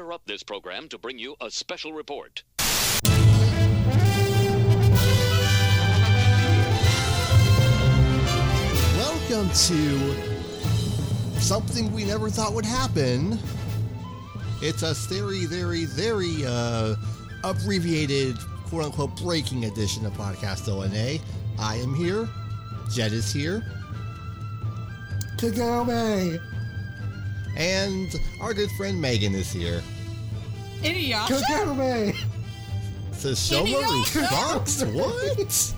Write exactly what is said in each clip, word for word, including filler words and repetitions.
interrupt this program to bring you a special report. Welcome to something we never thought would happen. It's a very, very, very uh, abbreviated, quote-unquote, breaking edition of Podcast O N A. I am here. Jed is here. Kagome! And our good friend Megan is here. Inuyasha? Kagome! Sesshomaru Fox? What?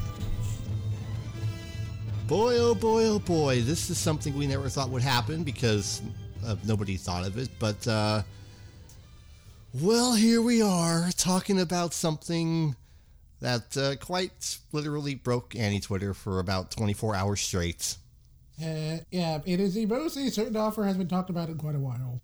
Boy, oh boy, oh boy. This is something we never thought would happen because uh, nobody thought of it. But, uh, well, here we are talking about something that uh, quite literally broke Annie Twitter for about twenty-four hours straight. Uh, yeah, it is the most a certain offer has been talked about in quite a while.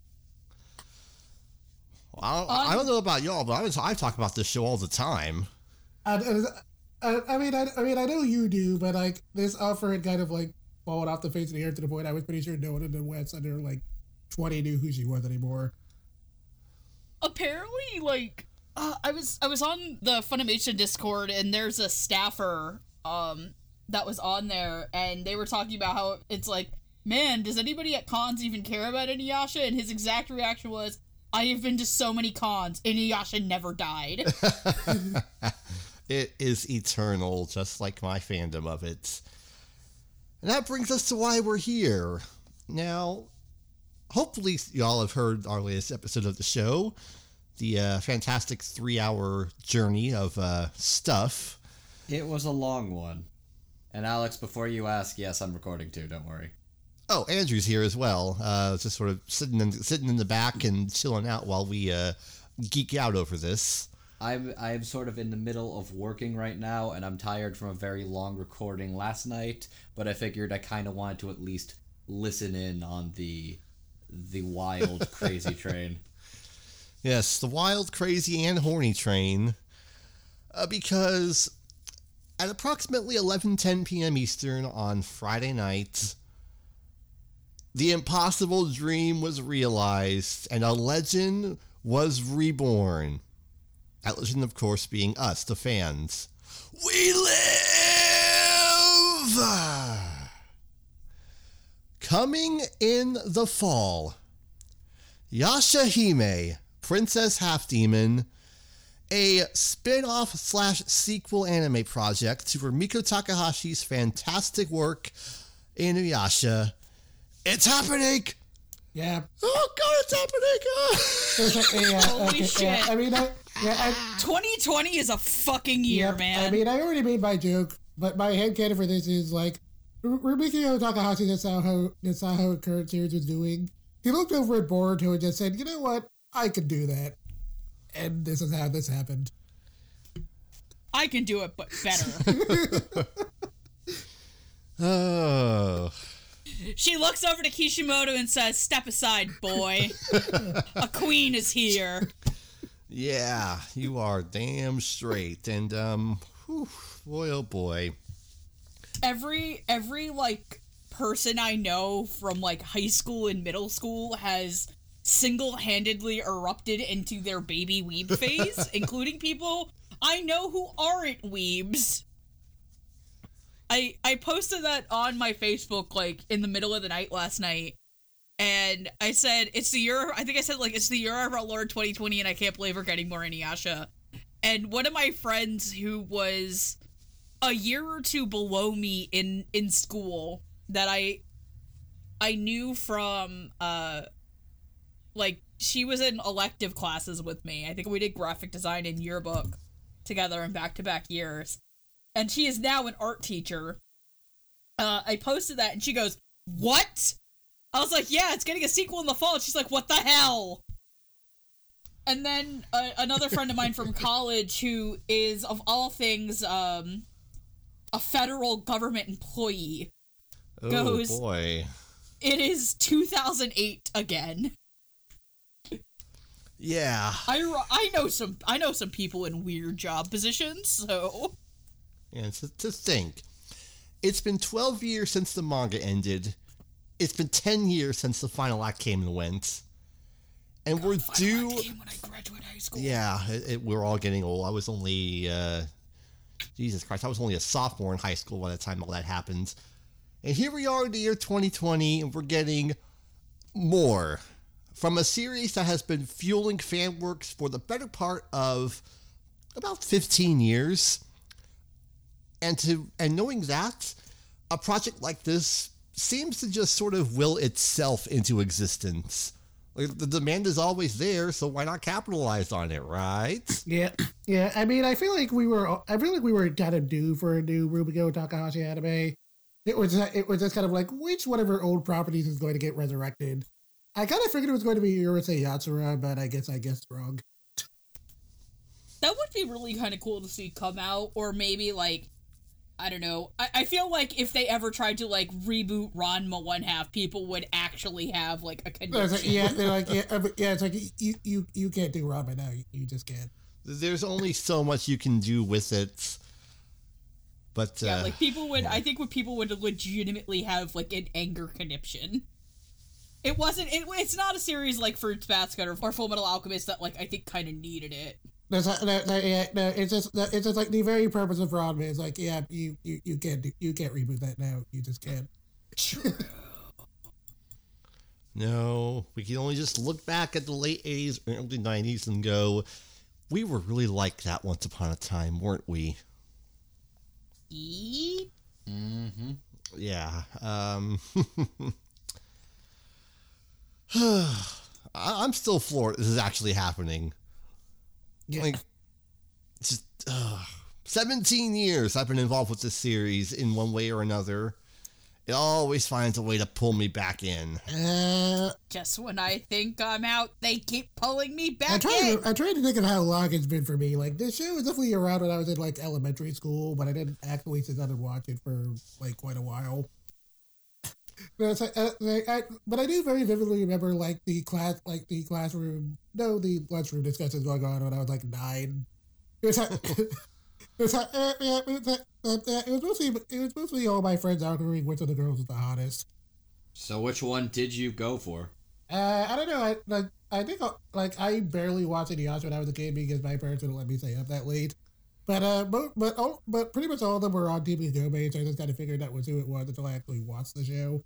Well, I, don't, I don't know about y'all, but I, was, I talk about this show all the time. I, I, I mean, I, I mean, I know you do, but like this offer had kind of like fallen off the face of the earth to the point I was pretty sure no one in the West under like twenty knew who she was anymore. Apparently, like uh, I was, I was on the Funimation Discord, and there's a staffer, um. that was on there, and they were talking about how it's like, man, does anybody at cons even care about Inuyasha? And his exact reaction was, I have been to so many cons, Inuyasha never died. It is eternal, just like my fandom of it. And that brings us to why we're here. Now, hopefully y'all have heard our latest episode of the show, the uh, fantastic three-hour journey of uh, stuff. It was a long one. And Alex, before you ask, yes, I'm recording too, don't worry. Oh, Andrew's here as well. Uh, just sort of sitting in, sitting in the back and chilling out while we uh, geek out over this. I'm I'm sort of in the middle of working right now, and I'm tired from a very long recording last night, but I figured I kind of wanted to at least listen in on the the wild, crazy train. Yes, the wild, crazy, and horny train. Uh, because at approximately eleven ten p.m. Eastern on Friday night, the impossible dream was realized and a legend was reborn. That legend, of course, being us, the fans. We live! Coming in the fall, Yashahime, Princess Half-Demon, a spin-off slash sequel anime project to Rumiko Takahashi's fantastic work, Inuyasha. It's happening! Yeah. Oh god, it's happening! yeah, Holy okay, shit. Yeah, I mean, I, yeah, I, twenty twenty is a fucking year, yeah, man. I mean, I already made my joke, but my headcanon for this is like, R- Rumiko Takahashi, that's how, how, that's how her current series was doing. He looked over at Boruto and just said, you know what? I could do that. And this is how this happened. I can do it, but better. Oh. She looks over to Kishimoto and says, step aside, boy. A queen is here. Yeah, you are damn straight. And, um, whew, boy, oh boy. Every, every, like, person I know from, like, high school and middle school has single-handedly erupted into their baby weeb phase, including people I know who aren't weebs. I I posted that on my Facebook, like, in the middle of the night last night, and I said, it's the year, I think I said, like, it's the year of our Lord twenty twenty, and I can't believe we're getting more Inuyasha. And one of my friends who was a year or two below me in, in school, that I, I knew from, uh, like, she was in elective classes with me. I think we did graphic design and yearbook together in back-to-back years. And she is now an art teacher. Uh, I posted that, and she goes, what? I was like, yeah, it's getting a sequel in the fall. And she's like, what the hell? And then uh, another friend of mine from college who is, of all things, um, a federal government employee Oh, goes, boy. it is two thousand eight again. Yeah. I, I know some I know some people in weird job positions, so... And to, to think, it's been twelve years since the manga ended. It's been ten years since the final act came and went. and we're Final due. Art came when I graduated high school. Yeah, it, it, we're all getting old. I was only, uh, Jesus Christ, I was only a sophomore in high school by the time all that happened. And here we are in the year twenty twenty, and we're getting more from a series that has been fueling fan works for the better part of about fifteen years. And to and knowing that, a project like this seems to just sort of will itself into existence. Like, the demand is always there, so why not capitalize on it, right? Yeah, yeah. I mean, I feel like we were. I feel like we were kind of due for a new Rumiko Takahashi anime. It was. It was just kind of like which one of her old properties is going to get resurrected. I kind of figured it was going to be Urusei Yatsura, but I guess I guessed wrong. That would be really kind of cool to see come out, or maybe like, I don't know. I, I feel like if they ever tried to like reboot Ranma One Half, people would actually have like a connection. Like, yeah, they're like, yeah, uh, yeah. It's like you, you, you can't do Ranma now. You, you just can't. There's only so much you can do with it. But, uh, Yeah, like people would, I think what people would legitimately have like an anger conniption. It wasn't, it, it's not a series like Fruits Basket or, or Full Metal Alchemist that like I think kind of needed it. That's not, no, no, yeah, no, it's just, it's just like the very purpose of Ranma is like, yeah, you, you, you can't do, you can't reboot that now. You just can't. True. No, we can only just look back at the late eighties, early nineties and go, we were really like that once upon a time, weren't we? E? Mm-hmm. Yeah. Um, I- I'm still floored this is actually happening. Yeah. Like, just, uh, seventeen years I've been involved with this series in one way or another. It always finds a way to pull me back in. Uh, Just when I think I'm out, they keep pulling me I back tried, in. to, I tried to think of how long it's been for me. Like, this show was definitely around when I was in, like, elementary school, but I didn't actually sit down and watch it for, like, quite a while. But, it's like, uh, like, I, but I do very vividly remember, like, the class, like, the classroom, no, the lunchroom discussions going on when I was, like, nine. It was like, it was like, uh, yeah, it was, like, uh, uh, it was mostly, it was mostly all my friends arguing which of the girls was the hottest. So which one did you go for? Uh, I don't know. I like. I think uh, like I barely watched Inuyasha when I was a kid because my parents wouldn't let me stay up that late. But uh, but but all, but pretty much all of them were on T V Gomez, so I just kind of figured that was who it was until I actually watched the show.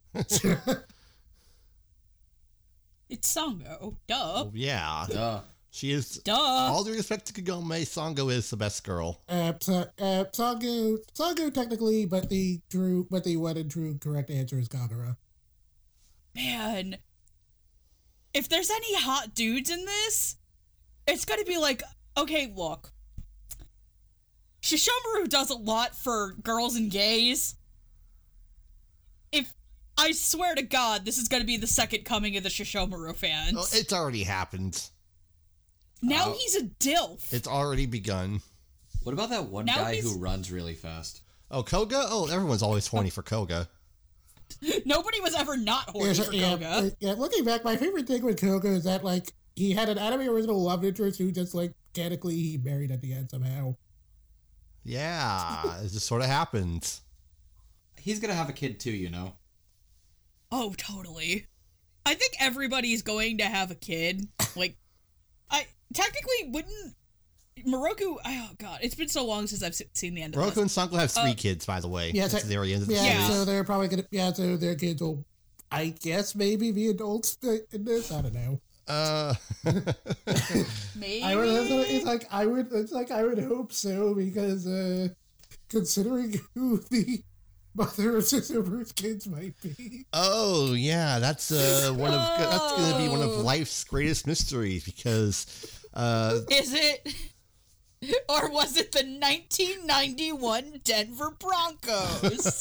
It's Sango. Duh. Oh, yeah. Duh. She is, Duh. all due respect to Kagome, Sango is the best girl. uh, so, uh, Sango, Sango technically, but the true, but the one and true correct answer is Kagura. Man. If there's any hot dudes in this, it's gonna be like, okay, look. Shishomaru does a lot for girls and gays. If, I swear to God, this is gonna be the second coming of the Shishomaru fans. Oh, it's already happened. now Oh. he's a dilf. It's already begun. What about that one Now guy he's- who runs really fast? Oh, Koga? Oh, everyone's always horny for Koga. Nobody was ever not horny so- for yeah, Koga. uh, yeah, looking back, my favorite thing with Koga is that like he had an anime original love interest who just like mechanically he married at the end somehow. Yeah, it just sort of happened. He's gonna have a kid too, you know. Oh, totally. I think everybody's going to have a kid. Like, I technically wouldn't. Moroku. Oh god, it's been so long since I've se- seen the end of Roku this. and Sango have three Uh, kids, by the way. yeah, That's so- the very end of the Yeah, Yeah. series. so they're probably gonna yeah, so their kids will, I guess maybe be adults in this. I don't know. Uh, Maybe. I would. It's like I would. It's like I would hope so because uh considering who the mother of Sister Bruce kids might be. oh yeah, that's uh one of that's going to be one of Oh. life's greatest mysteries because uh Is it? Or was it the nineteen ninety-one Denver Broncos?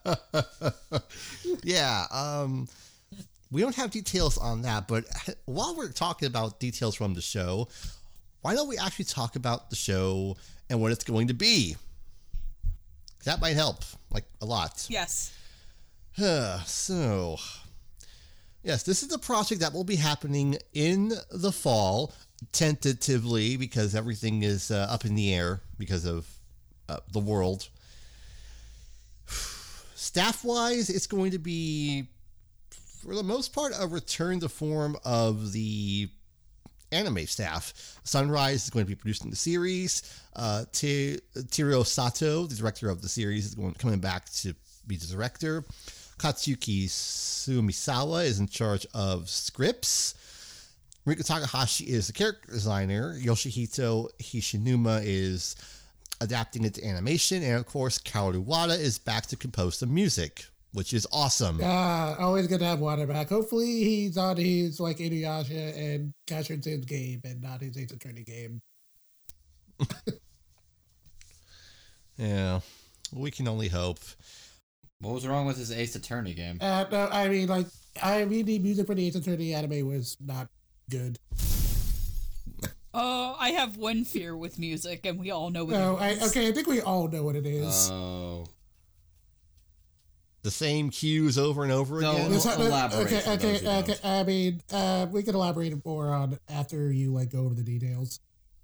yeah, um we don't have details on that, but while we're talking about details from the show, why don't we actually talk about the show and what it's going to be? That might help, like, a lot. Yes. So, yes, this is a project that will be happening in the fall, tentatively, because everything is uh, up in the air because of uh, the world. Staff-wise, it's going to be for the most part, a return to form of the anime staff. Sunrise is going to be producing the series. Uh, T- Tiro Sato, the director of the series, is going coming back to be the director. Katsuki Sumisawa is in charge of scripts. Rika Takahashi is the character designer. Yoshihito Hishinuma is adapting it to animation. And of course, Kaoru Wada is back to compose the music, which is awesome. Ah, always good to have Wada back. Hopefully he's on his like Inuyasha and Gashren's game and not his Ace Attorney game. Yeah, we can only hope. What was wrong with his Ace Attorney game? Uh, no, I mean, like, I mean, the music for the Ace Attorney anime was not good. Uh, I have one fear with music, and we all know what No, it I, is. okay, I think we all know what it is. Oh. The same cues over and over No, again. It's not- elaborate okay, for okay, those who okay. don't. I mean, uh, we can elaborate more on after you like go over the details.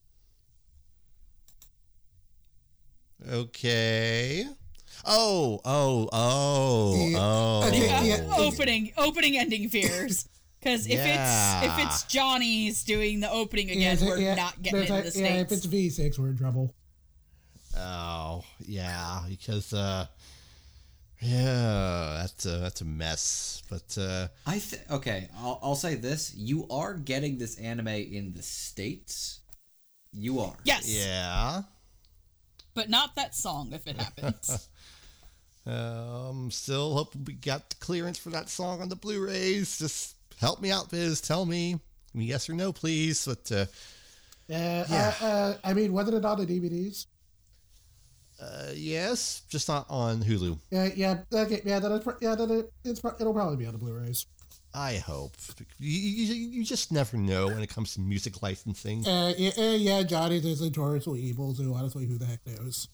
Okay. Oh, oh, oh, Yeah. oh. Okay, Yeah, yeah. opening, opening, ending fears. Because if Yeah. it's if it's Johnny's doing the opening again, Yeah, we're yeah, not getting there's into like- the Yeah, states. if it's V six, we're in trouble. Oh, yeah, because, uh, yeah, that's a, that's a mess. But, uh, I th- okay, I'll, I'll say this. You are getting this anime in the States. You are. Yes, yeah. but not that song if it happens. Um, still hope we got the clearance for that song on the Blu-rays. Just help me out, Viz. Tell me. I mean, yes or no, please. But, uh, Uh, Yeah. uh, uh, I mean, wasn't it on the D V Ds? uh, yes, just not on Hulu. Yeah, yeah, okay, yeah, then it's, pro- yeah, then it, it's pro- it'll probably be on the Blu-rays. I hope. You, you, you just never know when it comes to music licensing. Uh, yeah, uh, yeah, Johnny's is notoriously evil, so honestly, who the heck knows?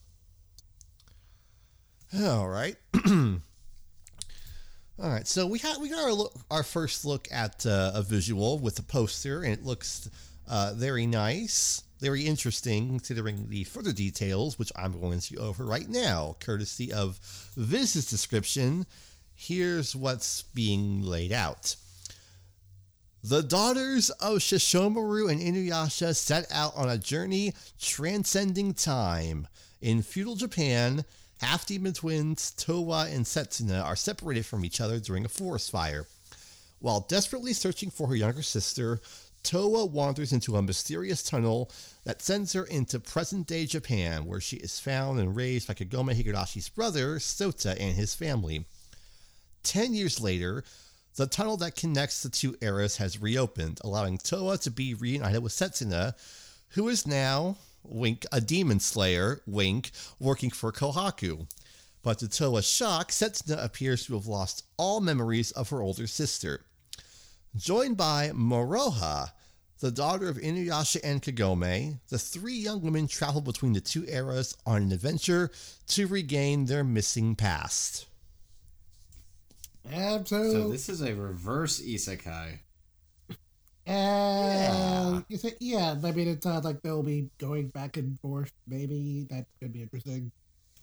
All right. All right. So we had we got our look, our first look at uh, a visual with a poster, and it looks uh, very nice, very interesting, considering the further details, which I'm going to go over right now, courtesy of Viz's description. Here's what's being laid out. The daughters of Shishomaru and Inuyasha set out on a journey transcending time. In feudal Japan, half-demon twins Towa and Setsuna are separated from each other during a forest fire. While desperately searching for her younger sister, Towa wanders into a mysterious tunnel that sends her into present-day Japan, where she is found and raised by Kagome Higurashi's brother, Sota, and his family. Ten years later, the tunnel that connects the two eras has reopened, allowing Towa to be reunited with Setsuna, who is now, wink, a demon slayer, wink, working for Kohaku. But to Towa's shock, Setsuna appears to have lost all memories of her older sister. Joined by Moroha, the daughter of Inuyasha and Kagome, the three young women travel between the two eras on an adventure to regain their missing past. Um, so, So this is a reverse isekai. uh, you say, yeah, I mean, it sounds like they'll be going back and forth. Maybe that could be interesting.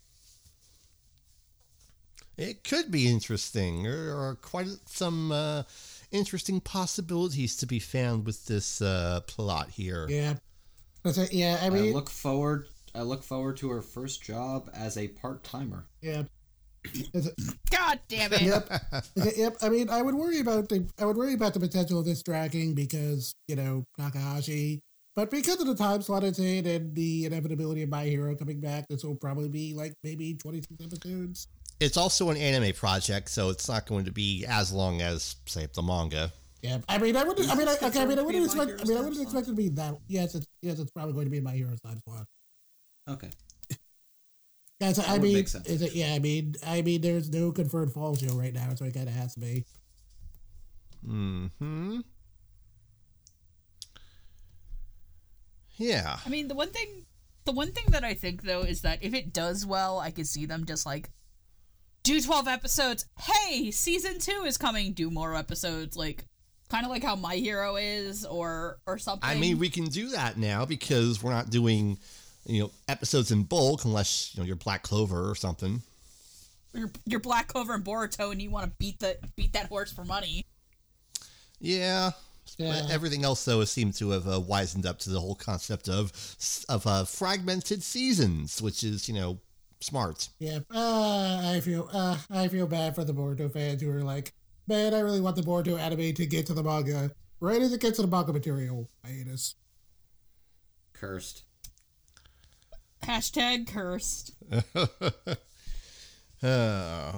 It could be interesting. There are quite some uh, interesting possibilities to be found with this uh, plot here. Yeah. I say, yeah, I I mean, look forward. I look forward to her first job as a part timer. yeah. Is it- God damn it! Yep. Okay, yep. I mean, I would worry about the I would worry about the potential of this dragging because you know Takahashi, but because of the time slot it's in and the inevitability of My Hero coming back, this will probably be like maybe twenty-six episodes. It's also an anime project, so it's not going to be as long as, say, the manga. Yeah. I mean, I wouldn't. I mean, I, Is it okay. I mean, I wouldn't confirmed to expect. be I My mean, I Hero's wouldn't time expect it to be that. Yes, it's yes, it's probably going to be My Hero's time slot. Okay. Yes, That I would mean, make sense, is it? Yeah, I mean, I mean, there's no confirmed fall show right now, so it kind of has to be. Hmm. Yeah. I mean, the one thing, the one thing that I think though is that if it does well, I could see them just like do twelve episodes. Hey, season two is coming. Do more episodes, like kind of like how My Hero is, or or something. I mean, we can do that now because we're not doing, you know, episodes in bulk unless, you know, you're Black Clover or something. you're, you're Black Clover and Boruto, and you want to beat the beat that horse for money. Yeah. Yeah. But everything else, though, seemed to have uh, wisened up to the whole concept of of uh, fragmented seasons, which is, you know, smart. Yeah, uh, I feel uh, I feel bad for the Boruto fans who are like, man, I really want the Boruto anime to get to the manga right as it gets to the manga material hiatus. Cursed. Hashtag cursed. uh,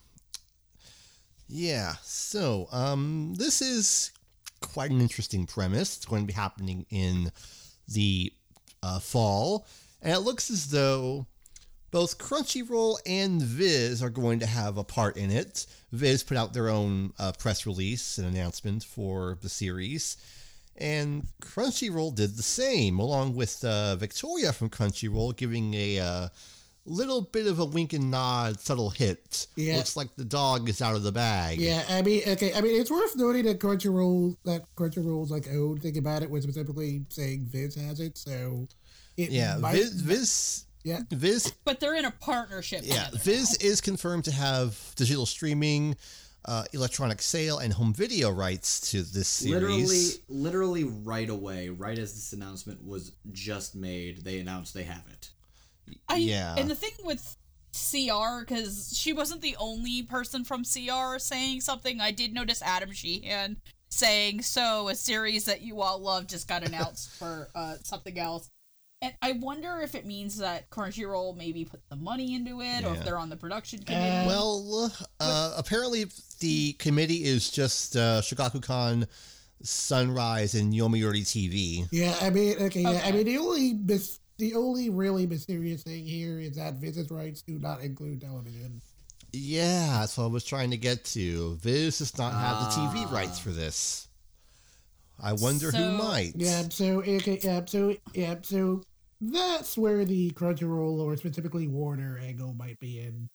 yeah, so um, this is quite an interesting premise. It's going to be happening in the uh, fall, and it looks as though both Crunchyroll and Viz are going to have a part in it. Viz put out their own uh, press release and announcement for the series, and Crunchyroll did the same, along with uh, Victoria from Crunchyroll giving a uh, little bit of a wink and nod, subtle hit. Yeah. Looks like the dog is out of the bag. Yeah, I mean, okay, I mean, it's worth noting that Crunchyroll, that Crunchyroll's like own thing about it was specifically saying Viz has it, so it Yeah, might, Viz, Viz, yeah, Viz, But they're in a partnership. yeah, together Viz now. is confirmed to have digital streaming, uh, electronic sale, and home video rights to this series. Literally, literally right away, right as this announcement was just made, they announced they have it. I, yeah. And the thing with C R, because she wasn't the only person from C R saying something. I did notice Adam Sheehan saying, so a series that you all love just got announced for uh, something else. And I wonder if it means that Crunchyroll maybe put the money into it, or Yeah. if they're on the production committee. Well, uh, apparently the committee is just uh, Shogakukan, Sunrise, and Yomiuri T V. yeah, I mean, okay, yeah, I Okay. mean, the only mis- the only really mysterious thing here is that Viz's rights do not include television. Yeah, that's what I was trying to get to. Viz does not have the T V Ah. rights for this. I wonder who So- might. Yeah, so okay, yeah, so yeah, so that's where the Crunchyroll or specifically Warner angle might be in.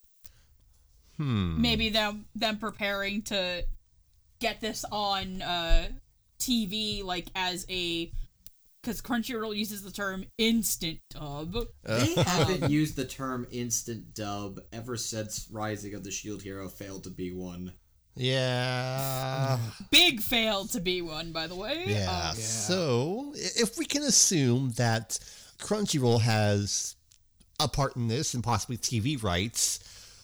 Hmm. Maybe them them preparing to get this on uh, T V, like as a, because Crunchyroll uses the term instant dub. They haven't used the term instant dub ever since Rising of the Shield Hero failed to be one. Yeah. Big fail to be one, by the way. Yeah. Um, So, i- if we can assume that Crunchyroll has a part in this and possibly T V rights,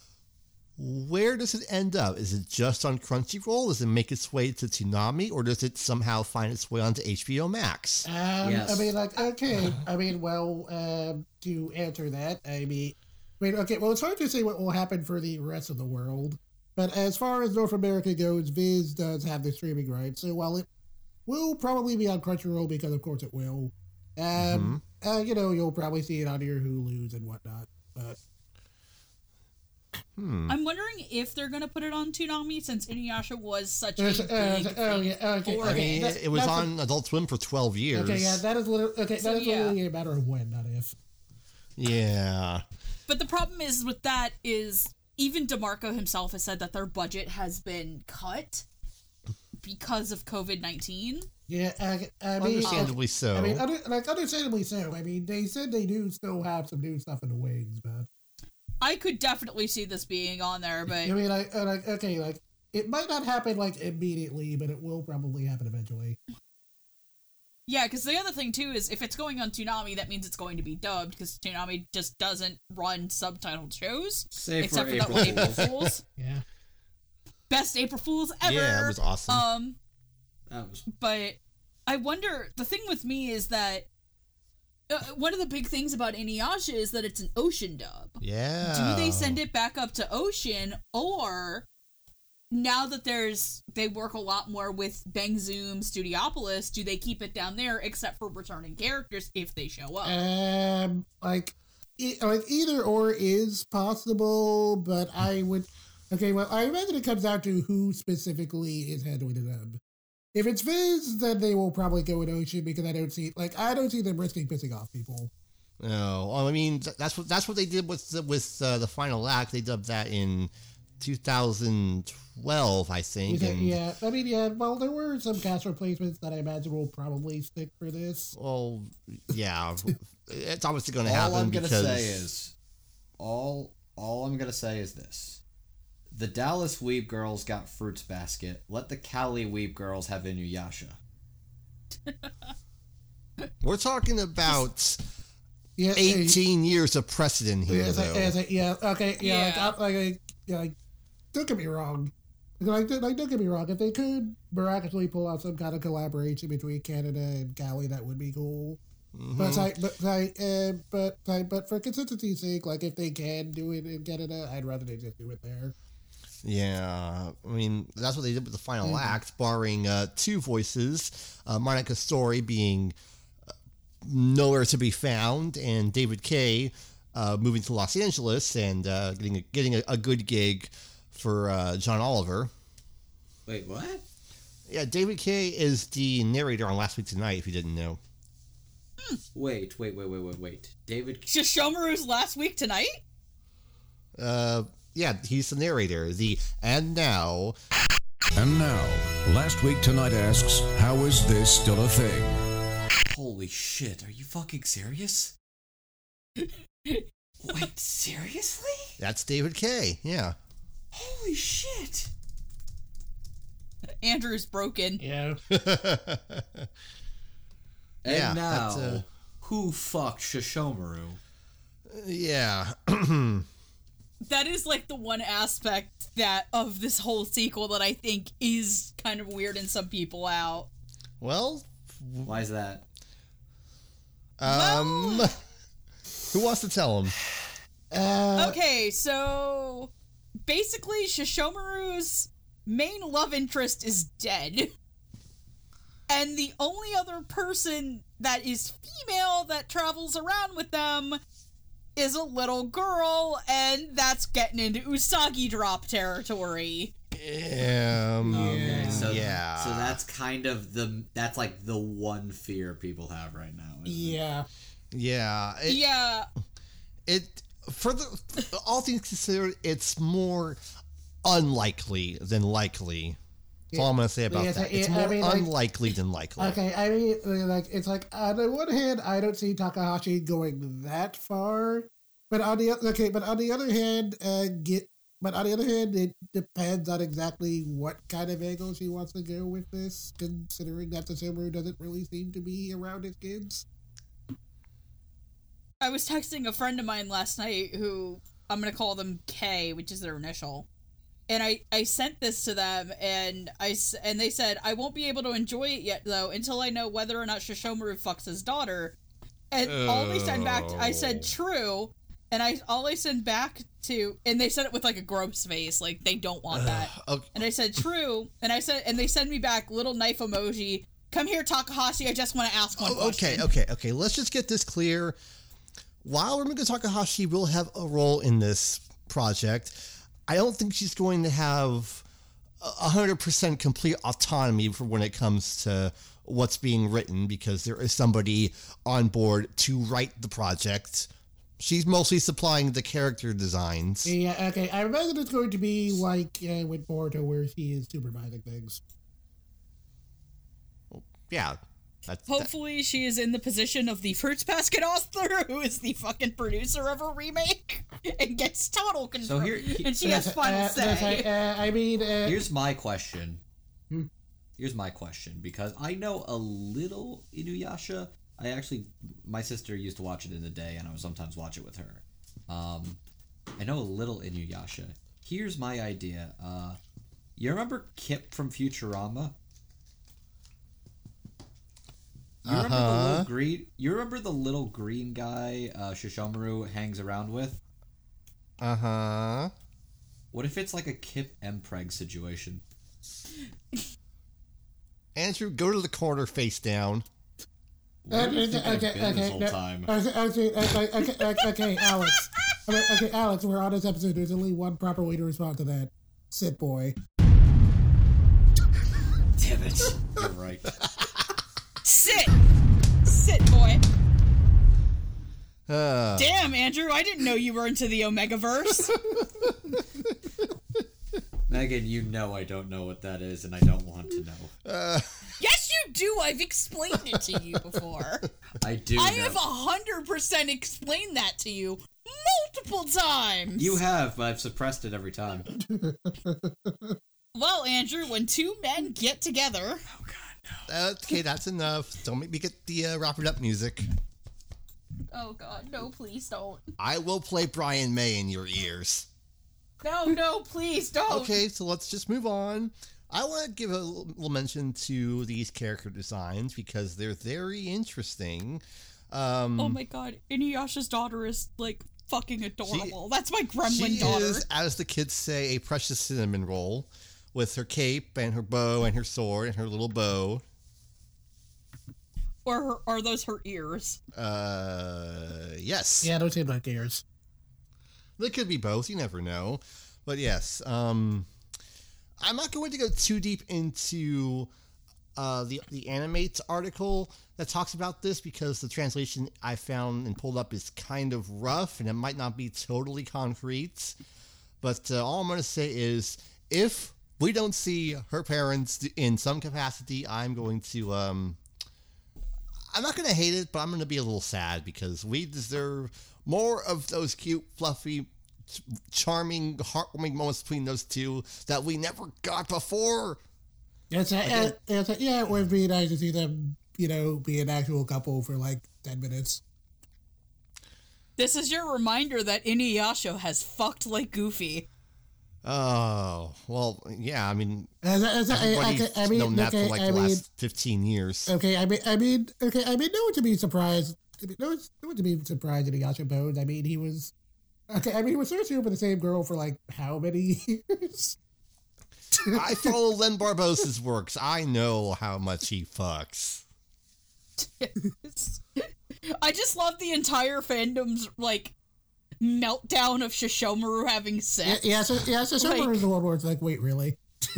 where does it end up? Is it just on Crunchyroll? Does it make its way to Toonami, or does it somehow find its way onto H B O Max? Um, Yes. I mean, like, okay, I mean, well, um, to answer that, I mean, I mean, okay, well, it's hard to say what will happen for the rest of the world, but as far as North America goes, Viz does have the streaming rights, so while it will probably be on Crunchyroll, because of course it will, um, uh, you know, you'll probably see it on your Hulus and whatnot, but Hmm. I'm wondering if they're gonna put it on Toonami, since Inuyasha was such a There's- big uh, oh, thing yeah, okay, for I okay, mean, that- it, it was that's a- on Adult Swim for twelve years. okay, yeah, that is literally, okay, So, that is yeah. literally a matter of when, not if. Yeah. But the problem is with that is even DeMarco himself has said that their budget has been cut because of COVID nineteen. Yeah, I, I mean, Understandably so. I mean, under, like understandably so. I mean, they said they do still have some new stuff in the wings, but I could definitely see this being on there, but I mean, like, uh, like, okay, like it might not happen like immediately, but it will probably happen eventually. yeah, because the other thing too is if it's going on Toonami, that means it's going to be dubbed, because Toonami just doesn't run subtitled shows, Save except for for that April one April Fools. Fools. Yeah. Best April Fools ever. Yeah, it was awesome. Um, That was but I wonder, the thing with me is that uh, one of the big things about Inuyasha is that it's an ocean dub. yeah. Do they send it back up to ocean, or now that there's they work a lot more with Bang Zoom Studiopolis, do they keep it down there except for returning characters if they show up? Um, like, e- like either or is possible, but I would. Okay, well, I imagine it comes down to who specifically is handling the dub. If it's Viz, then they will probably go with Ocean because I don't see, like, I don't see them risking pissing off people. No, well, I mean th- that's what that's what they did with the, with uh, the final act. They dubbed that in two thousand twelve, I think. Is that- and, yeah, I mean, yeah, well, there were some cast replacements that I imagine will probably stick for this. Well, yeah, it's obviously going to all happen I'm gonna because say is all all I'm gonna say is this. The Dallas Weeb Girls got Fruits Basket. Let the Cali Weeb Girls have Inuyasha. We're talking about Yeah, eighteen years of precedent here, yeah, though. yeah, yeah, okay, yeah, Yeah. like, I, like, I- yeah, like, don't get me wrong. Like, like, don't get me wrong. If they could miraculously pull out some kind of collaboration between Canada and Cali, that would be cool. Mm-hmm. But I, but I, uh, but I, but for consistency's sake, like if they can do it in Canada, I'd rather they just do it there. Yeah, I mean, that's what they did with the final Mhm. act, barring uh, two voices, uh, Monica Story being uh, nowhere to be found, and David Kay uh, moving to Los Angeles and uh, getting, a, getting a, a good gig for uh, John Oliver. Wait, what? Yeah, David Kay is the narrator on Last Week Tonight, if you didn't know. Wait, wait, wait, wait, wait, wait. David... Shishomaru's last week tonight? Uh, yeah, he's the narrator. The And Now... And now, Last Week Tonight asks, how is this still a thing? Holy shit, are you fucking serious? Wait, seriously? That's David Kay, yeah. Holy shit. Andrew's broken. Yeah. And Yeah, now, that's, uh, who fucked Shishomaru? yeah. That is like the one aspect that of this whole sequel that I think is kind of weirding some people out. Well, Why is that? um... Well- who wants to tell him? Uh, Okay, so basically Shishomaru's main love interest is dead. And the only other person that is female that travels around with them is a little girl, and that's getting into Usagi drop territory. Um, Okay, so yeah. so that's kind of the that's like the one fear people have right now. isn't it? yeah. Yeah. It, Yeah, it for the all things considered, it's more unlikely than likely. That's all I'm gonna say about Yeah, that. yeah, It's I more mean, like- unlikely than likely. Okay, I mean, like, it's like, on the one hand, I don't see Takahashi going that far, but on the, okay, but on the other hand, uh, get, but on the other hand, it depends on exactly what kind of angle she wants to go with this, considering that the Subaru doesn't really seem to be around his kids. I was texting a friend of mine last night who, I'm gonna call them K, which is their initial. And I, I sent this to them, and I s- and they said, I won't be able to enjoy it yet, though, until I know whether or not Shishomaru fucks his daughter. And all they sent back, to, I said, true, and I all I sent back to, and they said it with, like, a gross face, like, they don't want that. Okay. And I said, true, and I said, and they send me back, little knife emoji, come here, Takahashi, I just want to ask one Oh, okay, question. okay, okay. Let's just get this clear. While Rumiko Takahashi will have a role in this project, I don't think she's going to have one hundred percent complete autonomy for when it comes to what's being written, because there is somebody on board to write the project. She's mostly supplying the character designs. Yeah, okay, I imagine it's going to be like uh, with Boruto, where he is supervising things. Yeah. That, that, Hopefully she is in the position of the Fruits Basket author who is the fucking producer of a remake and gets total control. So here- he- and she has final Uh, say. uh, I mean, uh, Here's my question. Hmm. Here's my question, because I know a little Inuyasha. I actually, my sister used to watch it in the day, and I would sometimes watch it with her. Um, I know a little Inuyasha. Here's my idea. Uh, you remember Kip from Futurama? You remember the Uh-huh. little green? You remember the little green guy uh, Shishomaru hangs around with? uh-huh. What if it's like a Kip Mpreg situation? Andrew, go to the corner face down. Where do you okay, think I've okay, been this okay, whole no, time? Okay, okay, okay, okay, okay, okay, Alex. Okay, okay, Alex, we're on this episode. There's only one proper way to respond to that. Sit, boy. Damn it. You're right. Sit! Sit, boy. Uh, Damn, Andrew, I didn't know you were into the Omegaverse. Megan, you know I don't know what that is, and I don't want to know. uh, Yes, you do. I've explained it to you before. I do I know. have a hundred percent explained that to you multiple times. You have, but I've suppressed it every time. Well, Andrew, when two men get together. Oh God, no. Okay, that's enough. Don't make me get the uh, wrap it up music. Oh God, no! Please don't. I will play Brian May in your ears. No, no, please don't. Okay, so let's just move on. I want to give a little mention to these character designs because they're very interesting. Um, oh my God, Inuyasha's daughter is like fucking adorable. She, That's my gremlin she daughter. is, as the kids say, a precious cinnamon roll with her cape and her bow and her sword and her little bow. Or her, are those her ears? Uh, yes. Yeah, those seem like ears. They could be both. You never know. But yes, um, I'm not going to go too deep into uh, the the Animates article that talks about this because the translation I found and pulled up is kind of rough and it might not be totally concrete. But uh, all I'm going to say is if we don't see her parents in some capacity, I'm going to... Um, I'm not going to hate it, but I'm going to be a little sad because we deserve more of those cute, fluffy, charming, heartwarming moments between those two that we never got before. It's a, it, it's a, yeah, it would be nice to see them, you know, be an actual couple for like ten minutes. This is your reminder that Inuyasha has fucked like Goofy. Oh, well, yeah, I mean, As, as, everybody's I, I, I mean, known that okay, for like I the mean, last fifteen years. Okay, I mean, I mean, okay, I mean, no one to be surprised. I mean, no, one- no one to be surprised in Inuyasha Bones. I mean, he was, okay, I mean, he was searching for the same girl for like how many years? I follow Len Barbossa's works. I know how much he fucks. I just love the entire fandom's like meltdown of Shishomaru having Yeah, sex. yeah, so, yeah, so Summer Like- is the one where it's like, wait, really?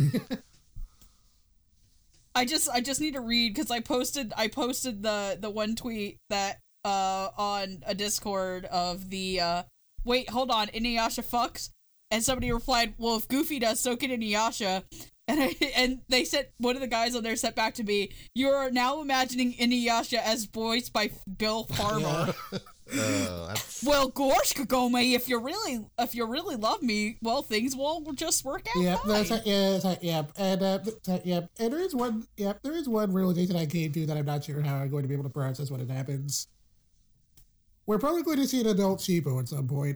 I just I just need to read because I posted I posted the the one tweet that uh on a Discord of the uh wait hold on Inuyasha fucks and somebody replied, well if Goofy does so can Inuyasha, and I, and they said one of the guys on there said back to me, you are now imagining Inuyasha as voiced by Bill Farmer. Uh, that's... Well, gosh, Kagome, if you really if you really love me, well things will just work out Yeah, fine. that's right, yeah, that's right, yeah, and uh, that's right, yeah, and there is one, yeah, there is one realization I came to that I'm not sure how I'm going to be able to process when it happens. We're probably going to see an adult Sheepo at some point.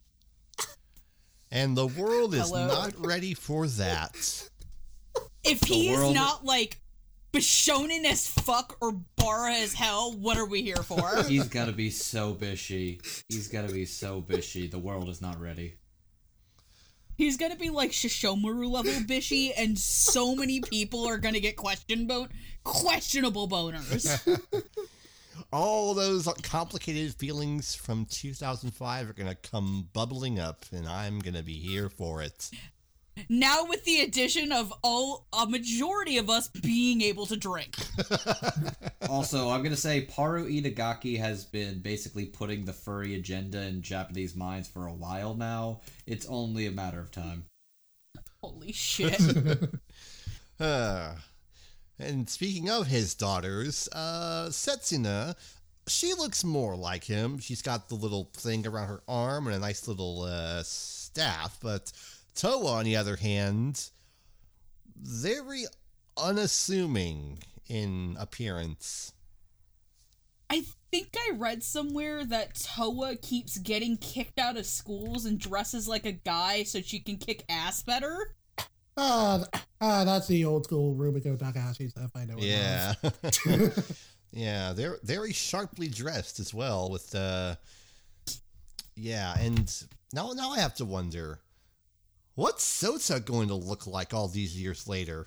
And the world is Hello? not ready for that. If he is world- not like Bishonen as fuck or Bara as hell, what are we here for? He's gotta be so bishy. He's gotta be so bishy. The world is not ready. He's gonna be like Shishomaru level bishy, and so many people are gonna get question bone questionable boners. All those complicated feelings from two thousand five are going to come bubbling up, and I'm going to be here for it. Now with the addition of all a majority of us being able to drink. Also, I'm gonna say Paru Itagaki has been basically putting the furry agenda in Japanese minds for a while now. It's only a matter of time. Holy shit. Uh, and speaking of his daughters, uh, Setsuna, she looks more like him. She's got the little thing around her arm and a nice little uh, staff, but Towa, on the other hand, very unassuming in appearance. I think I read somewhere that Towa keeps getting kicked out of schools and dresses like a guy so she can kick ass better. Ah, th- ah, that's the old school Rumiko Takahashi stuff. I know. it Yeah. was. Yeah, they're very sharply dressed as well with uh yeah, and now now I have to wonder, what's Sota going to look like all these years later?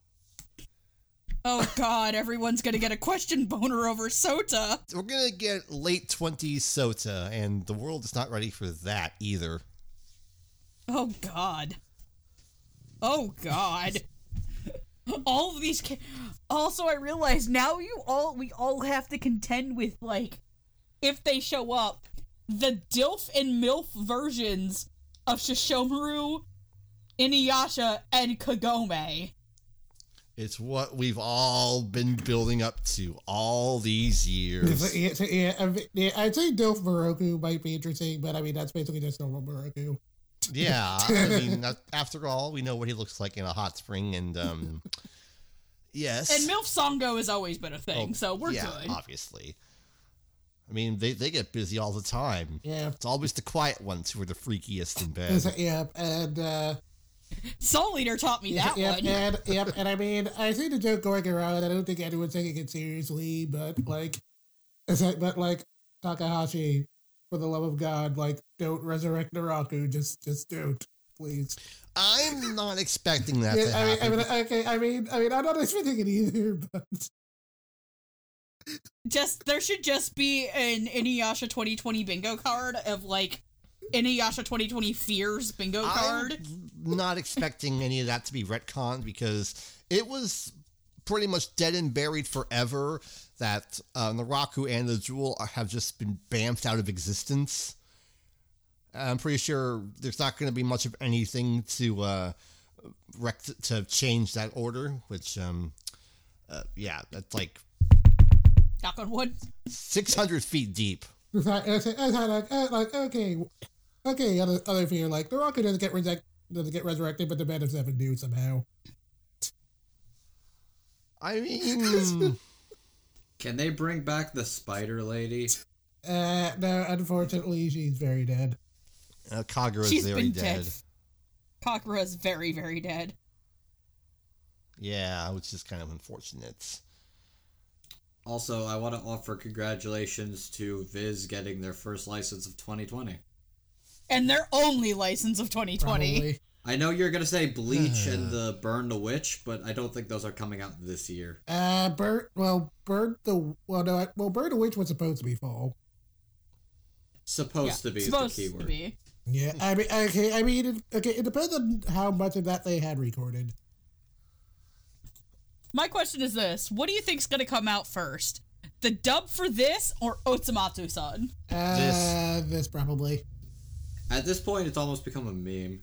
Oh god, everyone's gonna get a question boner over Sota. We're gonna get late twenties Sota, and the world is not ready for that either. Oh god. Oh god. All of these ca- also I realize now you all we all have to contend with, like, if they show up, the DILF and MILF versions of Shishomaru, Inuyasha, and Kagome. It's what we've all been building up to all these years. Yeah, so, yeah, I mean, yeah, I'd say Dolph Moroku might be interesting, but I mean, that's basically just normal Moroku. Yeah, I mean, after all, we know what he looks like in a hot spring, and um, yes. And MILF Songo has always been a thing, Oh, so we're yeah, good. obviously. I mean, they, they get busy all the time. Yeah. It's always the quiet ones who are the freakiest in bed. It's- yeah, and, uh, Soul Eater taught me that yep, one. and, yep, and I mean, I see the joke going around, I don't think anyone's taking it seriously, but, like, it's like, but, like, Takahashi, for the love of God, like, don't resurrect Naraku, just, just don't, please. I'm not expecting that Yeah, to I mean, happen. I mean, okay, I mean, I mean, I'm not expecting it either, but... Just there should just be an Inuyasha twenty twenty bingo card of like Inuyasha twenty twenty Fears bingo card. I'm not expecting any of that to be retconned because it was pretty much dead and buried forever that uh, Naraku and the Jewel are, have just been bamfed out of existence. I'm pretty sure there's not going to be much of anything to uh, rect- to change that order, which, um, uh, yeah, that's like Knock on wood. six hundred feet deep. It's like, it's like, it's like, uh, like, okay, okay, other, other fear, like, Naraku doesn't get, reject, doesn't get resurrected, but the Band of Seven do somehow. I mean, Can they bring back the spider lady? Uh, no, unfortunately, she's very dead. uh, Kagura's She's very been dead. dead. Kagura's very, very dead. Yeah, which is kind of unfortunate. Also, I want to offer congratulations to Viz getting their first license of twenty twenty. And their only license of twenty twenty. Probably. I know you're gonna say Bleach and the Burn the Witch, but I don't think those are coming out this year. Uh, Bird, well, Bird the, well, no, I- well, Bird the Witch was supposed to be fall. Supposed to be is the supposed keyword. to be. Yeah, I mean, okay, I mean, it, okay, it depends on how much of that they had recorded. My question is this: what do you think's gonna come out first? The dub for this or Otsumatsu-san? Uh, This. this probably. At this point, it's almost become a meme.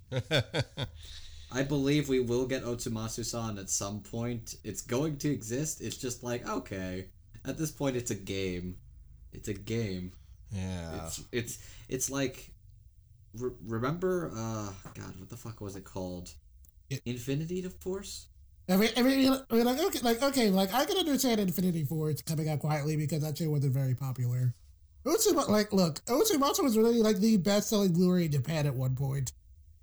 I believe we will get Otsumatsu-san at some point. It's going to exist. It's just like, okay. At this point, it's a game. It's a game. Yeah. It's it's it's like, re- remember? Uh, God, what the fuck was it called? It- Infinity Force. I mean, I mean, you know, I mean, like, okay, like, okay, like, I can understand Infinity Force coming out quietly because that shit wasn't very popular. Otsumatsu, like, look, Otsumatsu was really, like, the best-selling Blu-ray in Japan at one point.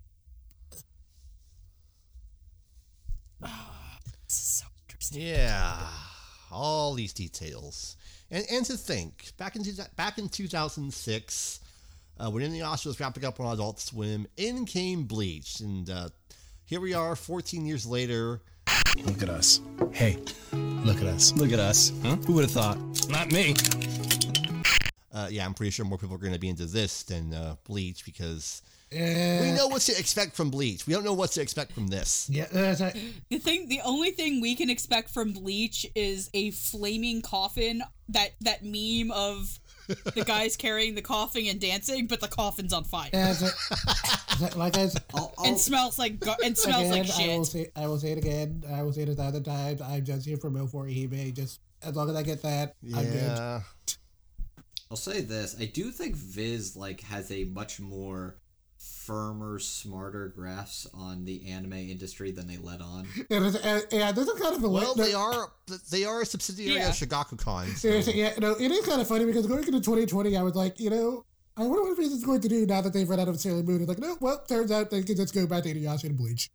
This is so interesting. Yeah. All these details. And and to think, back in, two- back in two thousand six, uh, when Inuyasha was wrapping up on Adult Swim, in came Bleach. And uh, here we are, fourteen years later. Look at us. Hey, look at us. Look at us. Huh? Who would have thought? Not me. Uh, yeah, I'm pretty sure more people are going to be into this than uh, Bleach because Yeah. we know what to expect from Bleach. We don't know what to expect from this. Yeah, that's right. The thing, the only thing we can expect from Bleach is a flaming coffin. That that meme of the guys carrying the coffin and dancing, but the coffin's on fire Yeah, that's right. Like I said, I'll, I'll, and smells like gar- and smells again, like I will shit. say, I will say it again. I will say it a thousand times. I'm just here for Milfour eBay. Just as long as I get that, I'm good. Yeah. I'll say this. I do think Viz like has a much more firmer, smarter grasp on the anime industry than they let on. Yeah, this, uh, yeah, this is kind of a Well, no, they are they are a subsidiary Yeah. of Shigakukan. So. Seriously, yeah, no, it is kind of funny because going into twenty twenty, I was like, you know, I wonder what Viz is going to do now that they've run out of Sailor Moon. It's like, no, well, turns out they can just go back to Inuyasha and Bleach.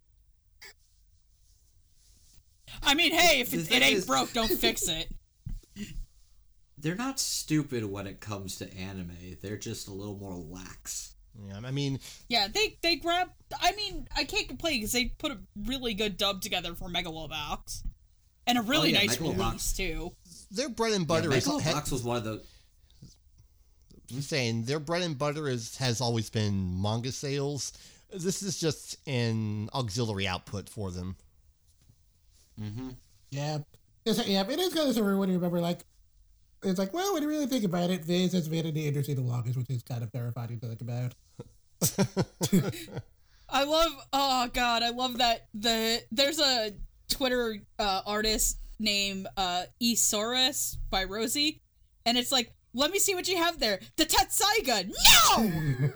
I mean, hey, if The it, thing it ain't is- broke, don't fix it. They're not stupid when it comes to anime. They're just a little more lax. Yeah, I mean, Yeah, they they grab. I mean, I can't complain because they put a really good dub together for Megalobox, and a really Oh, yeah, nice Megalobox. release too. their bread and butter yeah, is Megalobox was one of the. I'm saying their bread and butter is has always been manga sales. This is just an auxiliary output for them. Mm-hmm. Yeah, it's, yeah, it is kind of sort when you remember, like, it's like, well, when you really think about it, Viz has been in the industry the longest, which is kind of terrifying to think about. I love. Oh god, I love that the there's a Twitter uh, artist named uh, Esaurus by Rosie, and it's like, let me see what you have there. The Tetsaiga! No!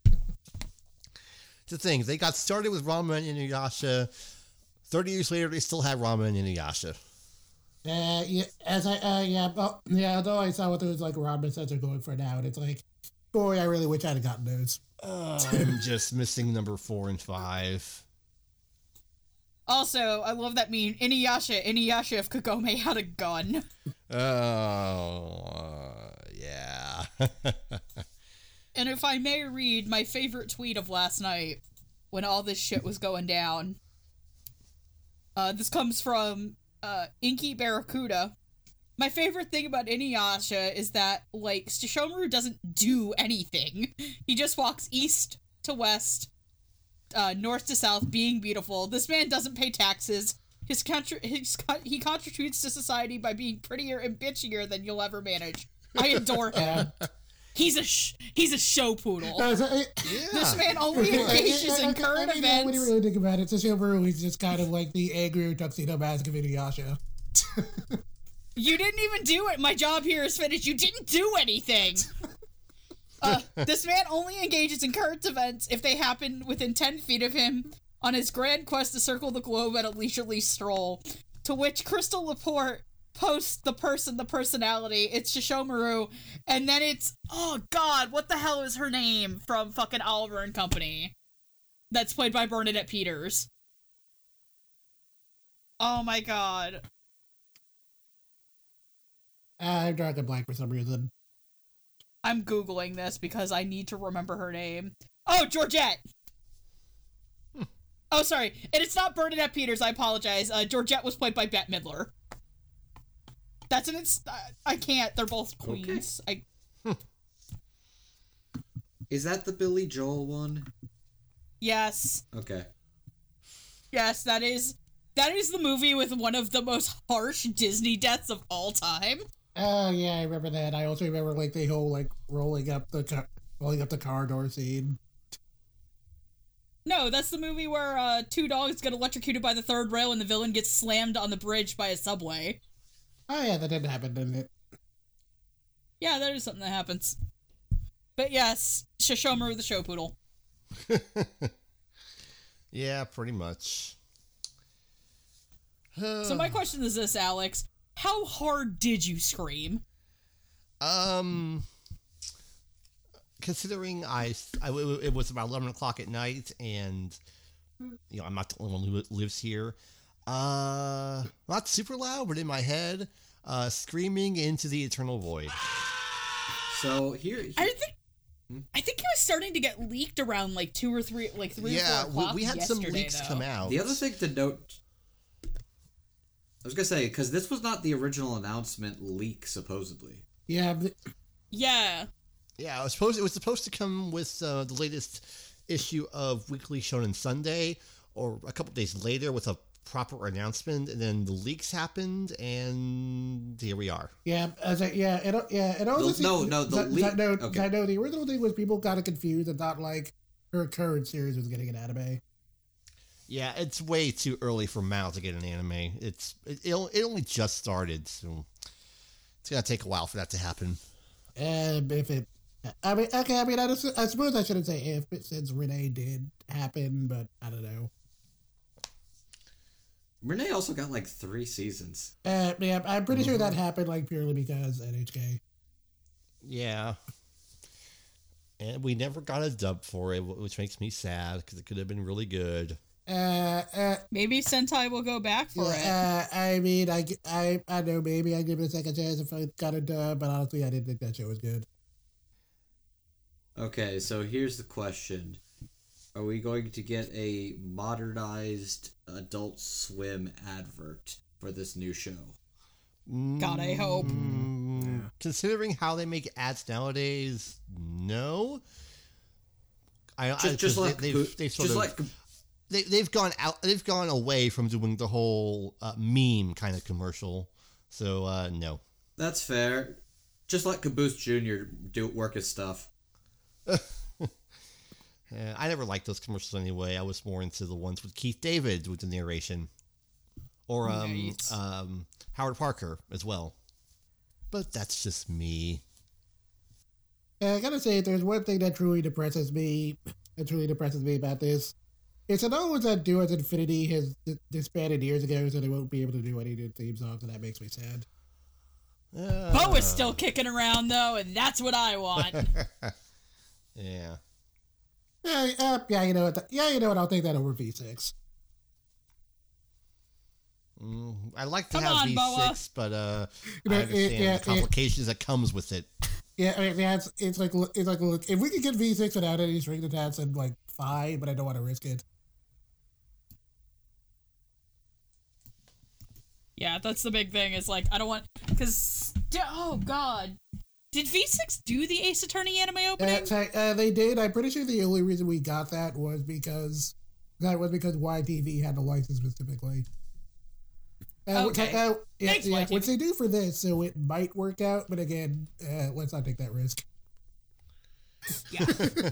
The thing, they got started with Ranma and Inuyasha. Thirty years later, they still have Ranma and Inuyasha. Uh, yeah, as I, uh, yeah, but, yeah, although I saw what those, like, ramen sets are going for now, and it's like, boy, I really wish I'd have gotten those. Uh, I'm just missing number four and five. Also, I love that meme. Inuyasha, Inuyasha if Kagome had a gun. Oh, uh, yeah. And if I may read my favorite tweet of last night, when all this shit was going down. Uh, this comes from uh, Inky Barracuda. My favorite thing about Inuyasha is that, like, Sesshomaru doesn't do anything. He just walks east to west, uh, north to south, being beautiful. This man doesn't pay taxes. His, contri- his co- He contributes to society by being prettier and bitchier than you'll ever manage. I adore him. He's a sh- he's a show poodle. Uh, so, uh, Yeah. This man only engages in current I mean, when you events. really think about it, Sesshomaru is just kind of like the angry tuxedo mask of Inuyasha. You didn't even do it. My job here is finished. You didn't do anything. Uh, this man only engages in current events if they happen within ten feet of him on his grand quest to circle the globe at a leisurely stroll. To which Crystal Laporte posts the person, the personality. It's Sesshomaru. And then it's, oh god, what the hell is her name from fucking Oliver and Company? That's played by Bernadette Peters. Oh my god. I'm drawing a blank for some reason. I'm Googling this because I need to remember her name. Oh, Georgette! Hmm. Oh, sorry. And it's not Bernadette Peters, I apologize. Uh, Georgette was played by Bette Midler. That's an ins- uh, I can't. They're both queens. I. Is that the Billy Joel one? Yes. Okay. Yes, that is... That is the movie with one of the most harsh Disney deaths of all time. Oh, yeah, I remember that. I also remember, like, the whole, like, rolling up the car, rolling up the car door scene. No, that's the movie where uh, two dogs get electrocuted by the third rail and the villain gets slammed on the bridge by a subway. Oh, yeah, that didn't happen, didn't it? Yeah, that is something that happens. But yes, Sesshomaru the show poodle. Yeah, pretty much. So my question is this, Alex. How hard did you scream? Um, considering I, I it was about eleven o'clock at night, and you know I'm not the only one who lives here. Uh, not super loud, but in my head, uh, screaming into the eternal void. So here, here I think I think it was starting to get leaked around like two or three, like three Yeah, or four we, o'clock we had some yesterday, leaks though. come out. the other thing to note. I was gonna say, because this was not the original announcement leak, supposedly. Yeah, but, Yeah. Yeah, it was supposed it was supposed to come with uh, the latest issue of Weekly Shonen Sunday, or a couple days later with a proper announcement, and then the leaks happened, and here we are. yeah, as I, yeah, it, yeah, it also The- no, no, the that, leak- that, no, okay. that, no, the original thing was people got confused and thought, like, her current series was getting an anime. Yeah, it's way too early for Mal to get an anime. It's it, it only just started, so it's gonna take a while for that to happen. And if it, I mean, okay, I mean, I, just, I suppose I shouldn't say if, but since Renee did happen, but I don't know. Renee also got like three seasons. Uh, yeah, I'm pretty sure that happened, like, purely because N H K. Yeah, and we never got a dub for it, which makes me sad because it could have been really good. Uh, uh, Maybe Sentai will go back for it. uh, I mean, I, I, I know maybe I'd give it a second chance if I got a dub, but honestly, I didn't think that show was good. Okay, so here's the question. Are we going to get a modernized Adult Swim advert for this new show? God, I hope. Mm, Considering how they make ads nowadays, no. I, Just, I, just 'cause like, they, they've, they've sort just of, like, they, they've gone out. They've gone away from doing the whole uh, meme kind of commercial. So uh, no. that's fair. Just let Caboose Junior do work his stuff. Yeah, I never liked those commercials anyway. I was more into the ones with Keith David with the narration, Or um, Nice. um, Howard Parker as well. But that's just me. Uh, I gotta say, if there's one thing that truly depresses me, that truly depresses me about this, it's that all that Duos Infinity has d- disbanded years ago, so they won't be able to do any new theme songs, and that makes me sad. Uh, Bo is still kicking around though, and that's what I want. Yeah. Yeah, uh, yeah, you know what? Yeah, you know what? I'll take that over V six. Mm, I like to Come have on, V six, Boa. but uh, You know, I understand it- yeah, the complications that comes with it. Yeah, I mean, yeah, it's, it's like it's like look, if we could get V six without any string attached, then like fine, but I don't want to risk it. Yeah, that's the big thing. Is like I don't want because oh god, did V six do the Ace Attorney anime opening? Uh, so, uh, they did. I'm pretty sure the only reason we got that was because that was because Y T V had the license specifically. Uh, which, Okay. uh, yeah, Thanks, yeah, Y T V. which they do for this, so it might work out. But again, uh, let's not take that risk. Yeah.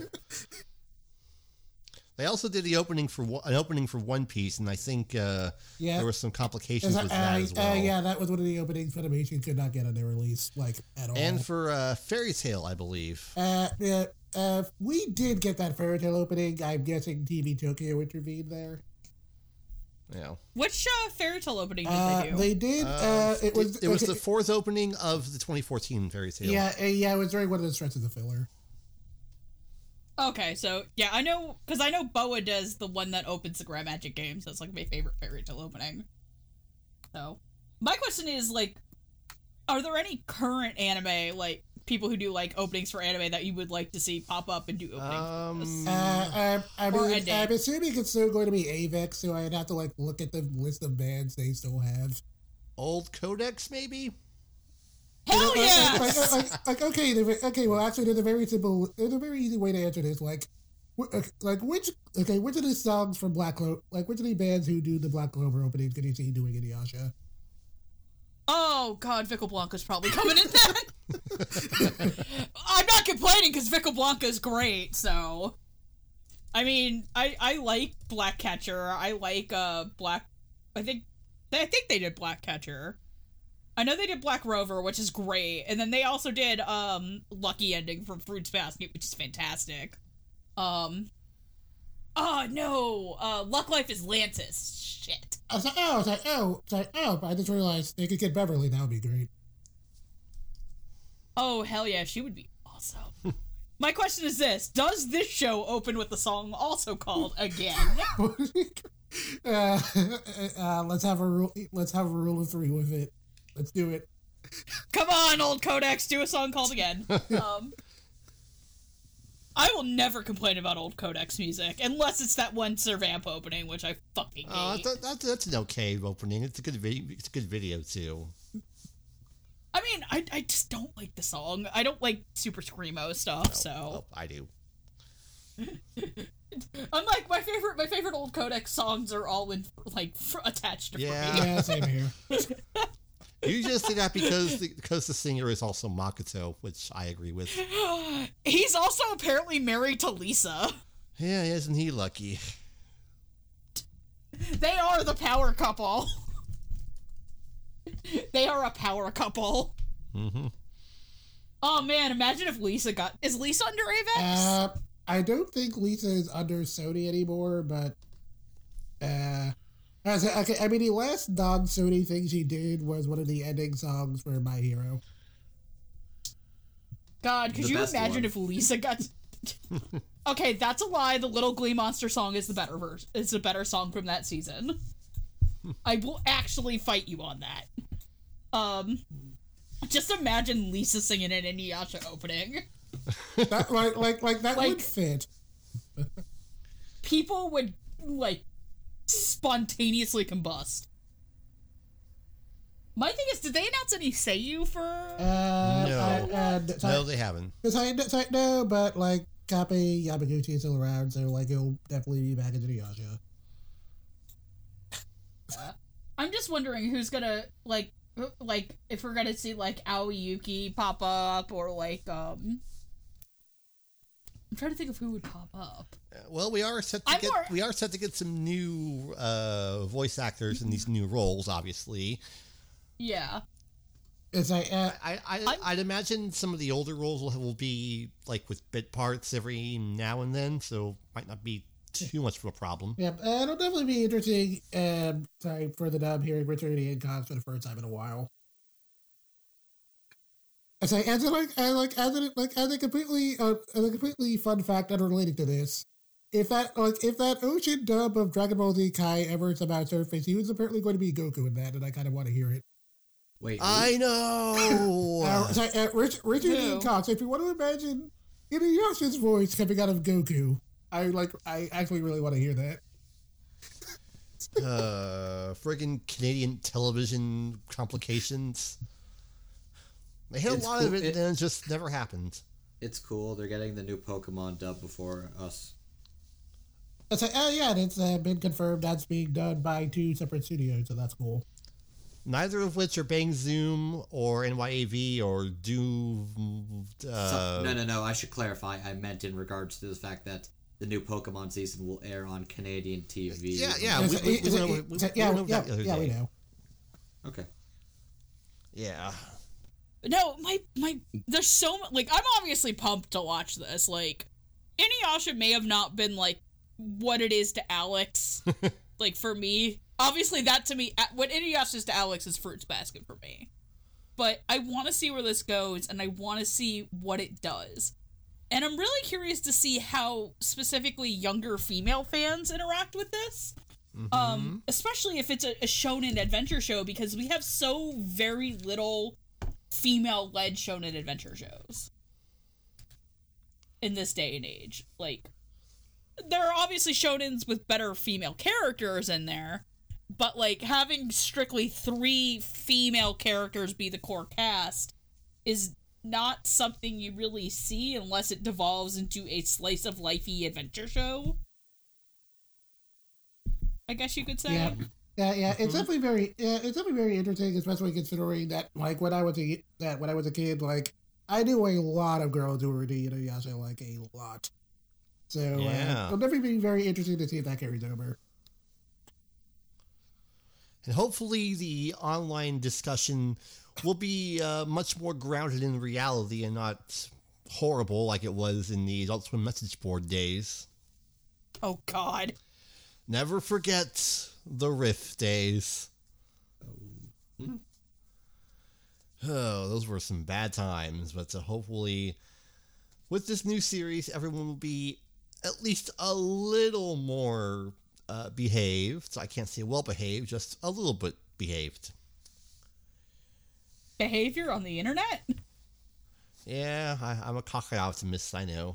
They also did the opening for one- an opening for One Piece, and I think uh, Yeah. there were some complications Uh, with that as well. uh, yeah, that was one of the openings Funimation could not get on their release, like at all. And for uh, Fairy Tail, I believe. uh, yeah, uh, we did get that Fairy Tail opening. I'm guessing T V Tokyo intervened there. Yeah. Which uh, fairy tale opening did Uh, they do? they did. Uh, it was. it was okay, the fourth opening of the twenty fourteen Fairy Tail. Yeah, uh, yeah, it was during one of the stretches of filler. Okay, so yeah, I know because I know Boa does the one that opens the Grand Magic games. That's like my favorite fairy tale opening. So, my question is like, are there any current anime like people who do like openings for anime that you would like to see pop up and do openings? Um, for this? Uh, I, I Or mean, ending. I'm assuming it's still going to be Avex, so I'd have to like look at the list of bands they still have. Old Codex, maybe? Hell Like, yes! like, like, like, okay, there's a- okay. Well, actually, there's a very simple, there's a very easy way to answer this. Like, wh- uh, like which, okay, which of the songs from Black Clover, like which of the bands who do the Black Clover openings can you see doing Inuyasha? Oh god, Vickle Blanca's probably coming in then. I'm not complaining because Vickle Blanca's great. So, I mean, I I like Black Catcher. I like uh Black. I think I think they did Black Catcher. I know they did Black Rover, which is great, and then they also did um Lucky Ending for Fruits Basket, which is fantastic. Um. Oh no, uh, Luck Life is Lantis. Shit. I was like, oh, I was like, oh, it's like, oh, but I just realized they could get Beverly. That would be great. Oh, hell yeah, she would be awesome. My question is this: does this show open with the song also called Again? uh, uh, let's have a rule. Let's have a rule of three with it. Let's do it. Come on, old Codex, do a song called Again. Um, I will never complain about old Codex music, unless it's that one Servamp opening, which I fucking hate. Uh, that, that, that's an okay opening. It's a good video. It's a good video too. I mean, I, I just don't like the song. I don't like super screamo stuff, so... Oh, I do. Unlike my favorite, my favorite old Codex songs are all in like attached to Yeah. Free. Yeah, same here. You just say that because the, because the singer is also Makoto, which I agree with. He's also apparently married to Lisa. Yeah, isn't he lucky? They are the power couple. They are a power couple. Mm-hmm. Oh man, imagine if Lisa got... Is Lisa under Avex? Uh, I don't think Lisa is under Sony anymore, but uh, I, was- okay, I mean, the last non-Sony thing she did was one of the ending songs for My Hero. God, could The you best imagine one. if Lisa got... Okay, that's a lie. The Little Glee Monster song is the better verse. It's a better song from that season. I will actually fight you on that. Um, just imagine Lisa singing an Inuyasha opening. That, like, like, like that Like- would fit. People would, like, spontaneously combust. My thing is, did they announce any Seiyu for... Uh, No. I, uh, so, No, they haven't. so I, so I- no, but like Kape Yamaguchi is still around, so like he'll definitely be back in Inuyasha. I'm just wondering who's gonna, like, who- like, if we're gonna see, like, Aoi Yuki pop up, or, like, um... I'm trying to think of who would pop up. Well, we are set to I'm get more- we are set to get some new uh, voice actors in these new roles. Obviously, Yeah. It's like, uh, I, I I'm- I'd imagine some of the older roles will, will be like with bit parts every now and then, so might not be too much of a problem. yeah, uh, it'll definitely be interesting. Um, sorry for the dub hearing Richard Hancock for the first time in a while. I say, as a, like, as like, as a, like, as a completely, uh, as a completely fun fact unrelated to this, if that, like, if that ocean dub of Dragon Ball Z Kai ever somehow surfaced, he was apparently going to be Goku in that, and I kind of want to hear it. Wait, I know. Uh, sorry, uh, Rich, Richard Who? Hancock. So if you want to imagine Inuyasha's voice coming out of Goku, I like, I actually really want to hear that. uh, friggin' Canadian television complications. They had It's a lot cool- of it, it- and it just never happened. it's cool. They're getting the new Pokemon dub before us. It's like, oh yeah, and it's uh, been confirmed that's being done by two separate studios, so that's cool. Neither of which are Bang Zoom or N Y A V or Do. Uh, So- no, no, no. I should clarify. I meant in regards to the fact that the new Pokemon season will air on Canadian T V. Yeah, yeah, It's we, a- we, we, it's a- went over- it's we- a- we yeah, went over yeah, that the other yeah, we day. know. Okay. Yeah. No, my my there's so much, like, I'm obviously pumped to watch this. Like, Inuyasha may have not been like what it is to Alex. Like, for me, obviously that to me, what Inuyasha is to Alex is Fruits Basket for me. But I want to see where this goes, and I want to see what it does. And I'm really curious to see how specifically younger female fans interact with this. Um, especially if it's a, a shonen adventure show, because we have so very little female-led shonen adventure shows in this day and age. Like, there are obviously shonens with better female characters in there, but like having strictly three female characters be the core cast is not something you really see unless it devolves into a slice of lifey adventure show, I guess you could say. Yeah, yeah, yeah. It's definitely very, yeah, it's definitely very interesting, especially considering that, like, when I was a that when I was a kid, like, I knew a lot of girls who were into Inuyasha, like a lot. So Yeah. uh, it'll definitely be very interesting to see if that carries over. And hopefully the online discussion will be uh, much more grounded in reality and not horrible like it was in the Adult Swim message board days. Oh god. Never forget the Riff days. Oh, those were some bad times, but uh, hopefully with this new series, everyone will be at least a little more uh, behaved. I can't say well behaved, just a little bit behaved. Behavior on the internet? Yeah, I, I'm a cocky optimist, I know.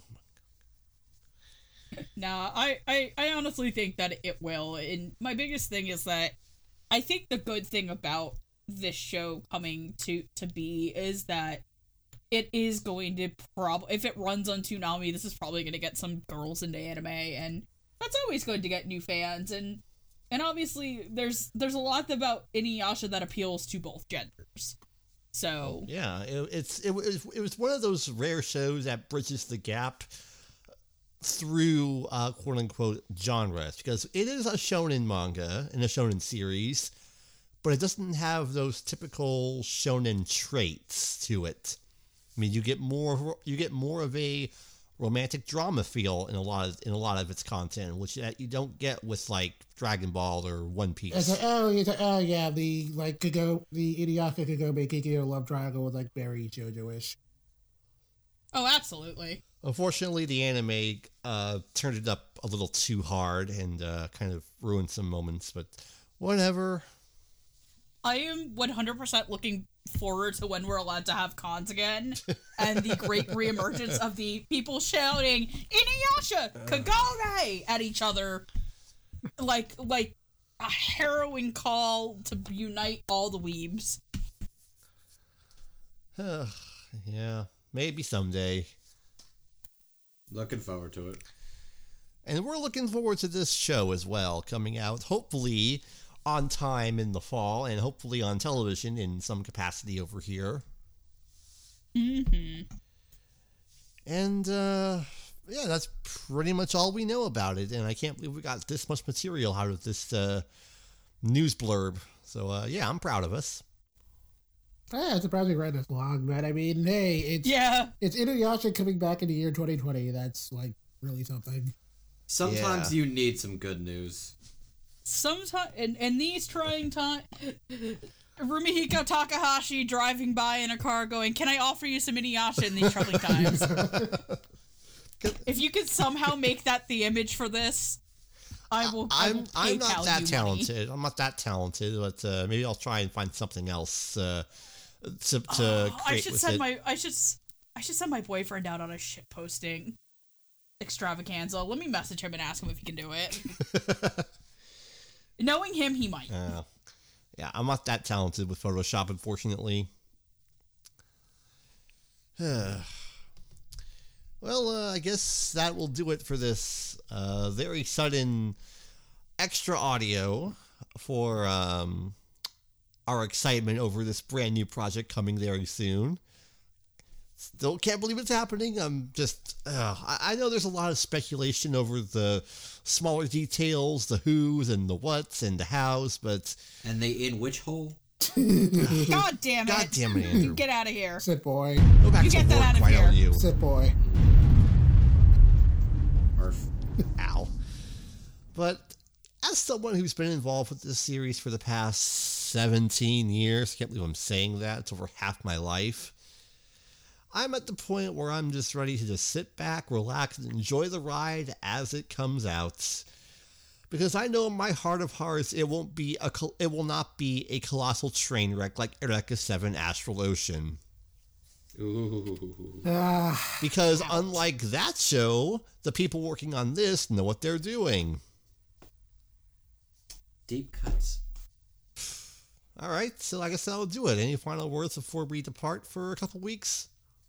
Nah, I, I, I honestly think that it will. And my biggest thing is that I think the good thing about this show coming to, to be is that it is going to prob if it runs on Toonami, this is probably going to get some girls into anime, and that's always good to get new fans. And and obviously, there's there's a lot about Inuyasha that appeals to both genders. So Yeah, it, it's it was it was one of those rare shows that bridges the gap through uh, quote unquote genres, because it is a shonen manga and a shonen series, but it doesn't have those typical shonen traits to it. I mean, you get more you get more of a romantic drama feel in a lot of in a lot of its content, which that you don't get with like Dragon Ball or One It's Piece. like, oh, it's like, oh yeah, the like Kago, the Inuyasha Kagome Kikyo love triangle was like very JoJo-ish. oh, absolutely. Unfortunately, the anime uh, turned it up a little too hard and uh, kind of ruined some moments, but whatever. I am one hundred percent looking forward to when we're allowed to have cons again, and the great reemergence of the people shouting Inuyasha, Kagome at each other, like like a harrowing call to unite all the weebs. Yeah, maybe someday. Looking forward to it. And we're looking forward to this show as well, coming out hopefully on time in the fall, and hopefully on television in some capacity over here. Mm-hmm. And uh, yeah, that's pretty much all we know about it, and I can't believe we got this much material out of this uh, news blurb. So, uh, yeah, I'm proud of us. Yeah, I'm surprised we read this long, but I mean, hey, it's Yeah. it's Inuyasha coming back in the year twenty twenty. That's like really something. Sometimes Yeah. you need some good news. Sometimes, in, in these trying times, Rumihiko Takahashi driving by in a car going, "Can I offer you some Inuyasha in these troubling times?" If you could somehow make that the image for this, I will. I I'm will I'm not PayPal that you talented. I'm not that talented, but uh, maybe I'll try and find something else uh, to to Money. I create should with send it. my. I should. s- I should send my boyfriend out on a shit posting extravaganza. Let me message him and ask him if he can do it. Knowing him, he might. Uh, yeah, I'm not that talented with Photoshop, unfortunately. Well, uh, I guess that will do it for this uh, very sudden extra audio for um, our excitement over this brand new project coming very soon. Still can't believe it's happening. I'm just, uh, I, I know there's a lot of speculation over the smaller details, the who's and the what's and the how's, but And they in which hole? God damn it! God damn it, Andrew. Get out of here! Sit boy, Go back You to get that work, out of why here. don't you? sit boy. Murph. Ow. But as someone who's been involved with this series for the past seventeen years, can't believe I'm saying that, it's over half my life, I'm at the point where I'm just ready to just sit back, relax, and enjoy the ride as it comes out. Because I know in my heart of hearts it won't be a col- it will not be a colossal train wreck like Eureka seven Astral Ocean. Ooh. Ah, Because unlike that show, the people working on this know what they're doing. Deep cuts. All right, so I guess that'll do it. Any final words before we depart for a couple weeks?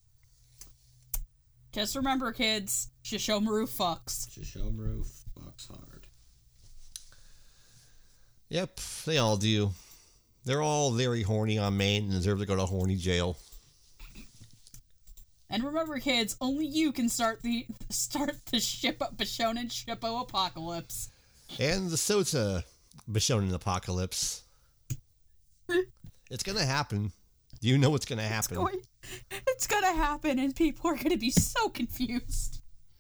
Just remember, kids, Shishomaru fucks. Shishomaru fucks hard. Yep, they all do. They're all very horny on main and deserve to go to horny jail. And remember, kids, only you can start the start the ship Bishonen Shippo apocalypse. And the Sota Bishonen apocalypse. It's gonna happen. You know what's gonna happen. Going, it's gonna happen, and people are gonna be so confused.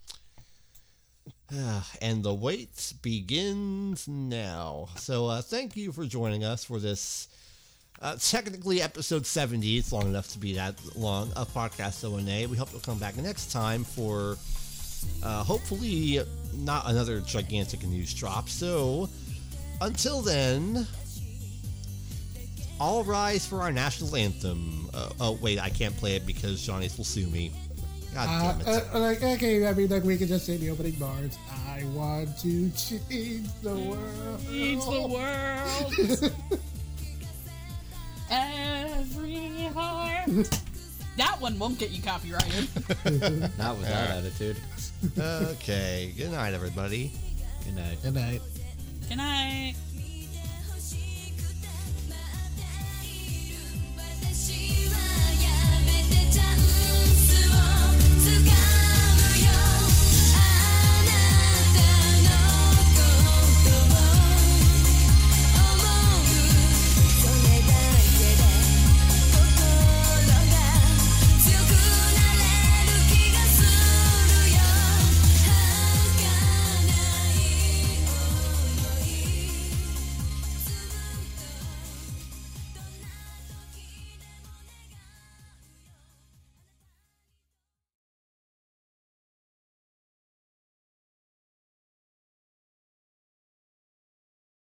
And the wait begins now. So uh, thank you for joining us for this uh, technically episode seventy. It's long enough to be that long of Podcast O N A. We hope you'll come back next time for uh, hopefully not another gigantic news drop. So until then, all rise for our national anthem. Uh, oh wait, I can't play it because Johnny's will sue me. God uh, damn it. uh, like okay, I mean, like we can just say the opening bars. I want to change the world. Change the world. Every heart. That one won't get you copyrighted. Not with that attitude. Okay, good night, everybody. Good night. Good night. Good night.